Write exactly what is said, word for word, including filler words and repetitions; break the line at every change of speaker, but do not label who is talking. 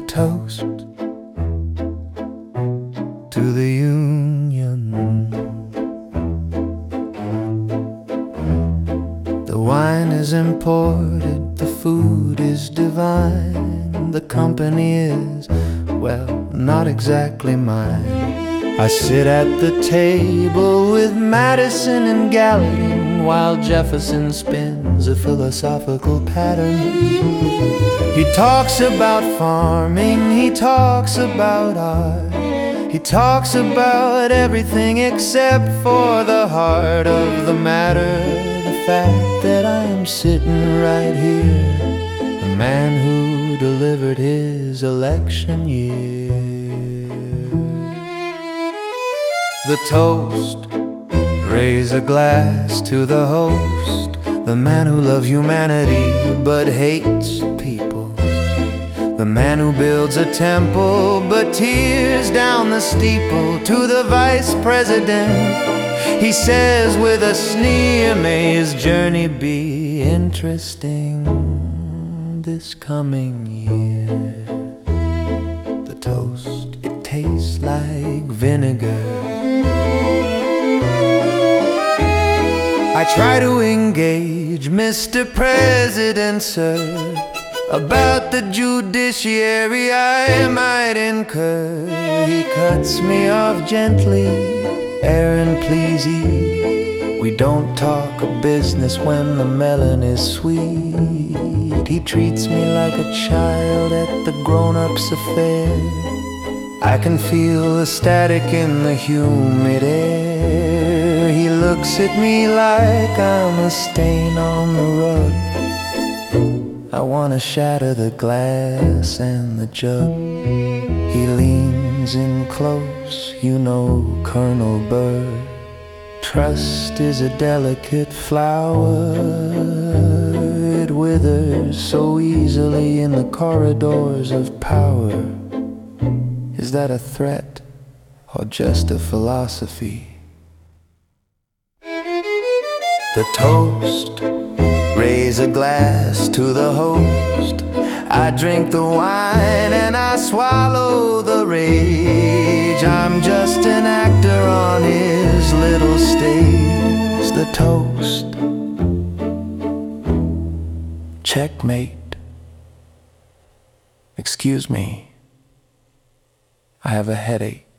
toast to the Union. The wine is imported, the food is divine, the company is, well, not exactly mine. I sit at the table with Madison and Gallatin while Jefferson spins a philosophical pattern. He talks about farming, he talks about art, he talks about everything except for the heart of the matter, the fact that I am sitting right here, the man who delivered his election year. The toast, raise a glass to the host, the man who loves humanity but hates people, the man who builds a temple but tears down the steeple. To the vice president, he says with a sneer, may his journey be interesting this coming year. The toast, it tastes like vinegar. I try to engage Mister President, sir, about the judiciary I might incur. He cuts me off gently, Aaron, please eat. We don't talk business when the melon is sweet. He treats me like a child at the grown-ups affair. I can feel the static in the humid air. He looks at me like I'm a stain on the rug. I wanna shatter the glass and the jug. He leans in close, you know, Colonel Burr. Trust is a delicate flower. It withers so easily in the corridors of power. Is that a threat or just a philosophy? The toast, raise a glass to the host. I drink the wine and I swallow the rage. I'm just an actor on his little stage. The toast, checkmate. Excuse me, I have a headache.